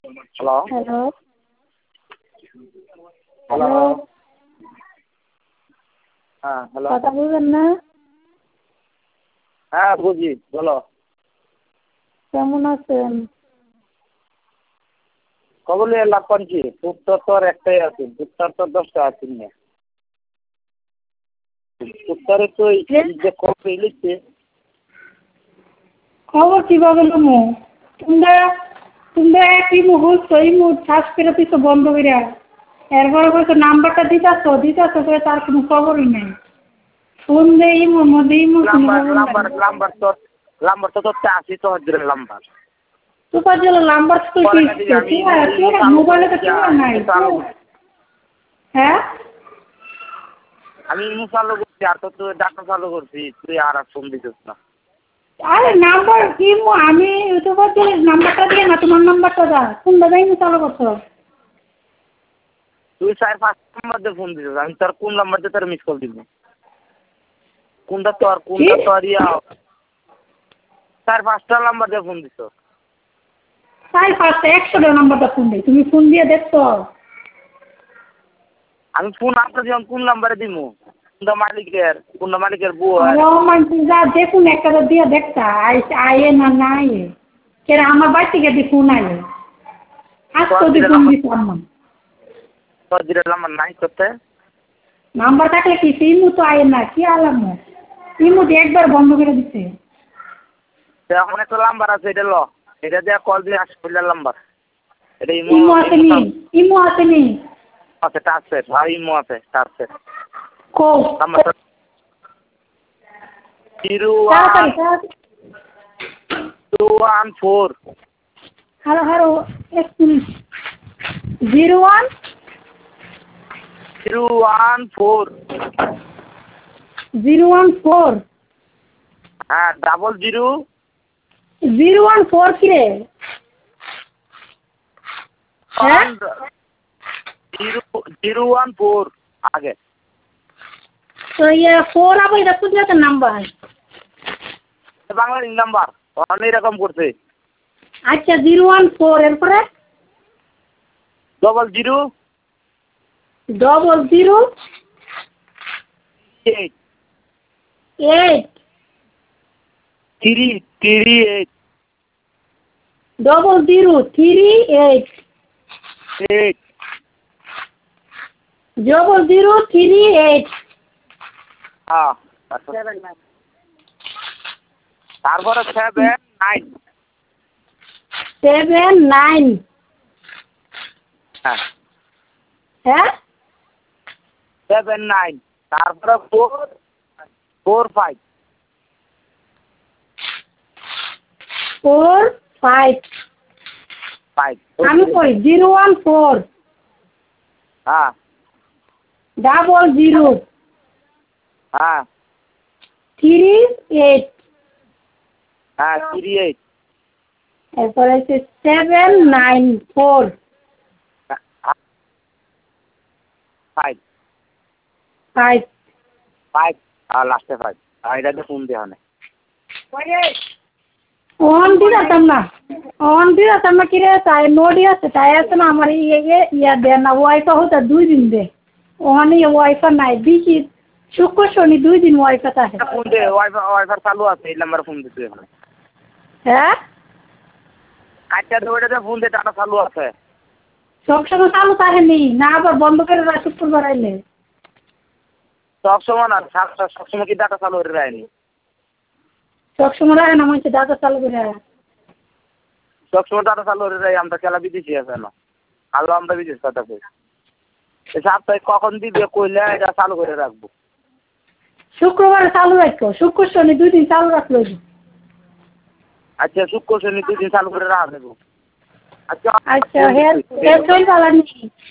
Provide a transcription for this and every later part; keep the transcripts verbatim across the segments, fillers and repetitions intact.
Hello hello hello hello হ্যাঁ hello কথা বলবেন না? হ্যাঁ বুঝি বলো। কেমন আছেন? কবলে লাভ করছি উত্তর তো আর একটাই আছে, উত্তর তো দশটা আছে না। উত্তরে তো এই যে কবে লিখছে খবর কিভাবে নেবো? তোমরা তোমরা একই মুহূর্ত এই মুহূর্ত শ্বাস করে দিছো বন্ধ করে, এরপরে বলছো নাম্বারটা দিতেছো দিতেছো করে তার কোনো খবরই নেই। ফোন দেই ইমোর মধ্যে ইমো লাম্বার লাম্বার লাম্বার তো লাম্বার তো তোর আসি তো হজরে লাম্বার সুপার জেলা নাম্বার তো কি মোবাইলে তো কেউ নাই। হ্যাঁ আমি ইমো চালু করছি আর তো তুই ডাটা চালু করছি, তুই আর আর ফোন দিছিস না। আরে নাম্বার ইমো আমি সুপার জেলার নাম্বারটা দিয়ে না তোমার নাম্বারটা দা কোনটা দেয় ইমো চালু করছো? তুই চার পাঁচ নাম্বার দিয়ে ফোন দিছিস, আমি তোর কোন নাম্বার দিয়ে তোর মিস কল দিব? কোনটা তোর কোনটা তোর ইয়া চার পাঁচটা নাম্বার দিয়ে ফোন দিছ। চার পাঁচটা একশোটা নাম্বারটা ফোন দেয়, তুমি ফোন দিয়ে দেখছো? আমি ফোন আপনার যখন কোন নাম্বারে দিব? কোনটা মালিকের কোনটা মালিকের বউ? মানুষ যা দেখুন একটা দিয়ে দেখতা আয়ে না না আয়ে কেন আমার বাড়ি থেকে দিয়ে ফোন আয়ে আজ তো দিয়ে ফোন দিতাম না। তোর দিলে নাম্বার নাই করতে নাম্বার থাকলে কি ইমু তো আয়ে না কি আলাম ইমু দিয়ে একবার বন্ধ করে দিচ্ছে। এখন একটা নাম্বার আছে, এটা ল, এটা দিয়ে কল দিয়ে আসলে নাম্বার এটা ইমো ইমু আসেনি ইমু আসেনি আছে টাচের, হ্যাঁ ইমো আছে টাচের কো নাম্বারটা জিরো তাড়াতাড়ি one two one four hello hello এক minute zero one zero one four zero one four হ্যাঁ double zero zero one four কিরে হ্যাঁ জিরো জিরো ওয়ান ফোর আগে তো ইয়ে ফোর আবার এটা কোথায় নাম্বার? বাংলার নাম্বার অনেক এরকম করছে। আচ্ছা জিরো ওয়ান ফোর এরপরে double zero double zero eight eight three three eight double zero three eight eight double zero three eight হ্যাঁ তারপরে সেভেন নাইন সেভেন নাইন হ্যাঁ হ্যাঁ সেভেন নাইন তারপরে four four five four five five আমি কই zero one four হ্যাঁ double zero হ্যাঁ three eight হ্যাঁ থ্রি এইট এরপরে হচ্ছে seven nine four five five five আর লাস্টে ফাইভ আর এটাতে ফোন দেওয়া নেই। ওয়ান দিতাম না ওয়ান দিতাম না কিরে তাই নোডি আছে তাই আছে না আমার ইয়ে ইয়া দেয় না ওয়াইফা হতো দুই দিন দে ওখানে ওয়াইফা নাই বিশি শুক্র শনি দুই দিন ওয়াইফা থাকে। ফোন দে ওয়াইফাই ওয়াইফাই চালু আছে, এই নাম্বারে ফোন দিতে হবে। হ্যাঁ আচ্ছা তো ওইটাতে ফোন দে, টাটা চালু আছে। সবসময় চালু থাকেনি না আবার বন্ধ করে রাখ শুক্রবার আইলে। সবসময় না সবসময় কি ডাটা চালু করে রাখেনি? সবসময় রাখে না মানুষের ডাটা চালু করে সবসময় ডাটা চালু করে রাখি, আমরা খেলা বিদেশি আছে না আলো আমরা বিদেশ কথা কই এই সপ্তাহে কখন দিবে কইলে এটা চালু করে রাখবো। শুক্রবার চালু রাখো শুক্র শনি দুই দিন চালু রাখলো। আচ্ছা শুক্র শনি দুই দিন চালু করে রাখা দেবো। আচ্ছা আচ্ছা হেয়ার হেয়ার চল পালা নি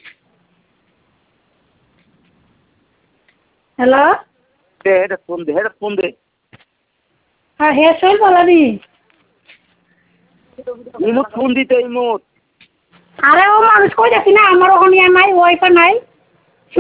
হ্যালো দে এটা ফোন দে এটা ফোন দে হ্যাঁ হেয়ার চল পালা নি ইমুত ফোন দিতে ইমুত আরে ও মানুষ কই দেখি না আমার ওখানে নাই ওয়াইফাই নাই।